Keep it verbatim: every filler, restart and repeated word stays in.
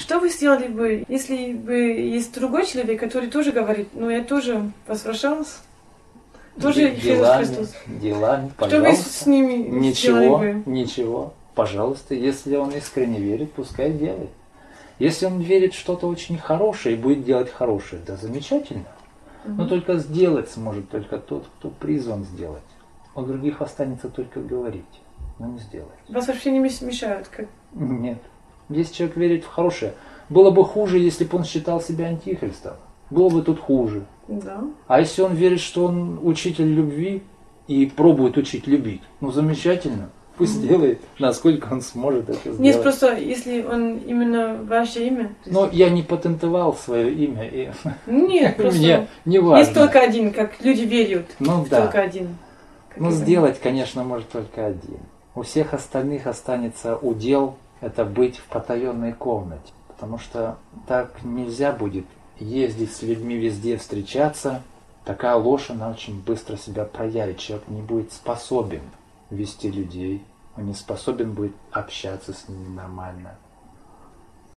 Что вы сделали бы, если бы есть другой человек, который тоже говорит, ну я тоже возвращался, тоже Иисус Христос? Делами, Что пожалуйста. вы с ними Ничего, сделали бы? ничего. Пожалуйста, если он искренне верит, пускай делает. Если он верит в что-то очень хорошее и будет делать хорошее, да замечательно. Угу. Но только сделать сможет только тот, кто призван сделать. У других останется только говорить, но не сделать. Вас вообще не мешают? Как... Нет. Если человек верит в хорошее, было бы хуже, если бы он считал себя антихристом. Было бы тут хуже. Да. А если он верит, что он учитель любви и пробует учить любить, ну замечательно. Пусть mm-hmm. делает, насколько он сможет это сделать. Нет, просто если он именно ваше имя. Но я не патентовал свое имя. И... Нет, просто мне не важно. Есть только один, как люди верят. Ну да. Только один. Ну сделать, конечно, может только один. У всех остальных останется удел это быть в потаенной комнате. Потому что так нельзя будет ездить с людьми везде, встречаться. Такая ложь, она очень быстро себя проявит. Человек не будет способен вести людей, он не способен будет общаться с ними нормально.